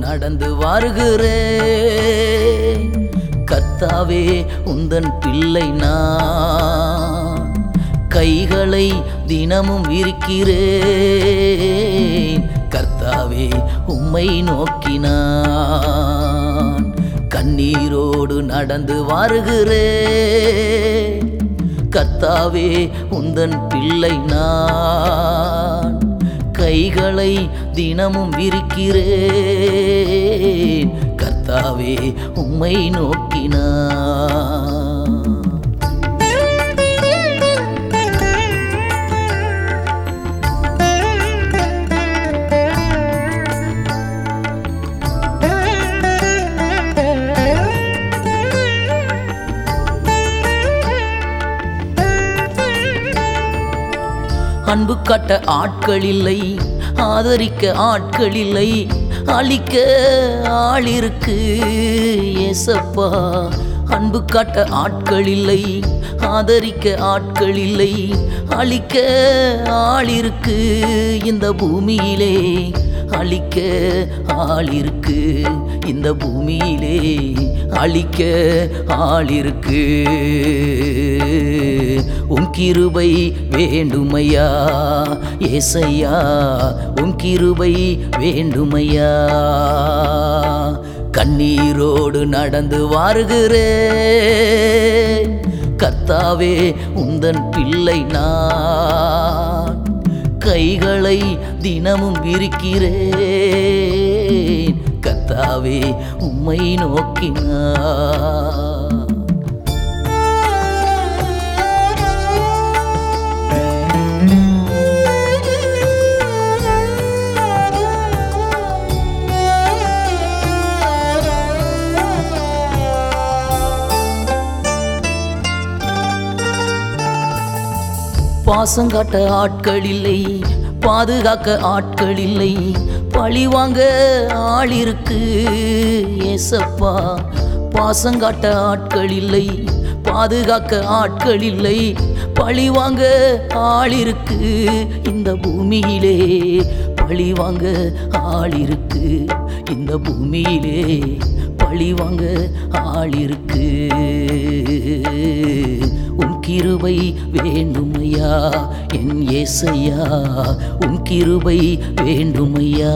நடந்து வருகிறேன். கர்த்தாவே உந்தன் பிள்ளை நான், கைகளை தினமும் விரிக்கிறேன். கர்த்தாவே உம்மை நோக்கினான் கண்ணீரோடு நடந்து வருகிறேன். கர்த்தாவே உந்தன் பிள்ளை நான், கைகளை தினமும் விரிக்கிறேன். கர்த்தாவே உம்மை நோக்கினான். அன்பு காட்ட ஆட்கள் இல்லை, ஆதரிக்க ஆட்கள் இல்லை, அழிக்க ஆள் இருக்கு ஏசப்பா. அன்பு காட்ட ஆட்கள் இல்லை, ஆதரிக்க ஆட்கள் இல்லை, அழிக்க ஆள் இருக்கு இந்த பூமியிலே. அழிக்க ஆள் இருக்கு இந்த பூமியிலே, அழிக்க ஆள் இருக்கு. உம் கிருபை வேண்டுமையா ஏசையா, உம் கிருபை வேண்டுமையா. கண்ணீரோடு நடந்து வருகிறேன். கர்த்தாவே உந்தன் பிள்ளை நான், கைகளை தினமும் விரிக்கிறேன். கர்த்தாவே உம்மை நோக்கினான். பாசங்காட்ட ஆட்கள் இல்லை, பாதுகாக்க ஆட்கள் இல்லை, பழிவாங்க ஆள் இருக்கு ஏசப்பா. பாசங்காட்ட ஆட்கள் இல்லை, பாதுகாக்க ஆட்கள் இல்லை, பழிவாங்க ஆள் இருக்கு இந்த பூமியிலே. பழிவாங்க ஆள் இருக்கு இந்த பூமியிலே, பழிவாங்க ஆள் இருக்கு. உம் கிருபை வேண்டுமையா என் ஏசையா, உம் கிருபை வேண்டுமையா.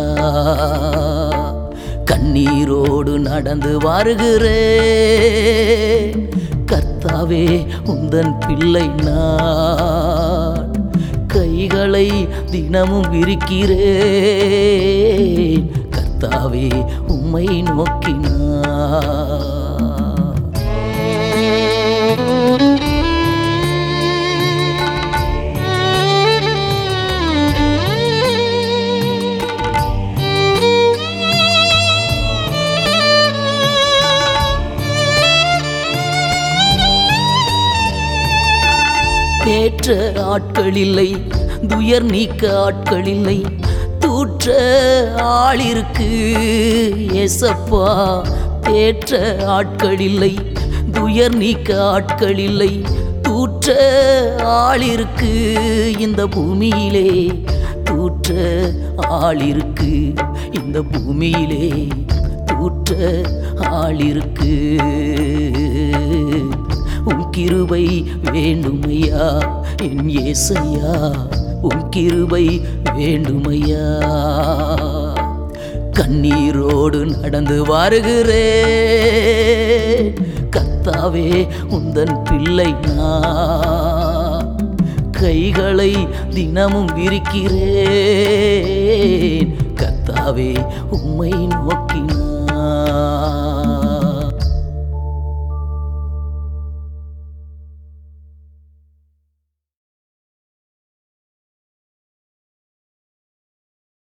கண்ணீரோடு நடந்து வருகிறேன். கர்த்தாவே உந்தன் பிள்ளை நான், கைகளை தினமும் விரிக்கிறேன். கர்த்தாவே உம்மை நோக்கினான். தேற்ற ஆட்கள் இல்லை, துயர் நீக்க ஆட்கள் இல்லை, தூற்ற ஆள் இருக்கு ஏசப்பா. தேற்ற ஆட்கள் இல்லை, துயர் நீக்க ஆட்கள் இல்லை, தூற்ற ஆள் இருக்கு இந்த பூமியிலே. தூற்ற ஆள் இருக்கு இந்த பூமியிலே, தூற்ற ஆள் இருக்கு. உம் கிருபை வேண்டுமையா என் ஏசையா, உம் கிருபை வேண்டுமையா. கண்ணீரோடு நடந்து வருகிறேன். கர்த்தாவே உந்தன் பிள்ளை நான், கைகளை தினமும் விரிக்கிறேன். கர்த்தாவே உம்மை நோக்கினான்.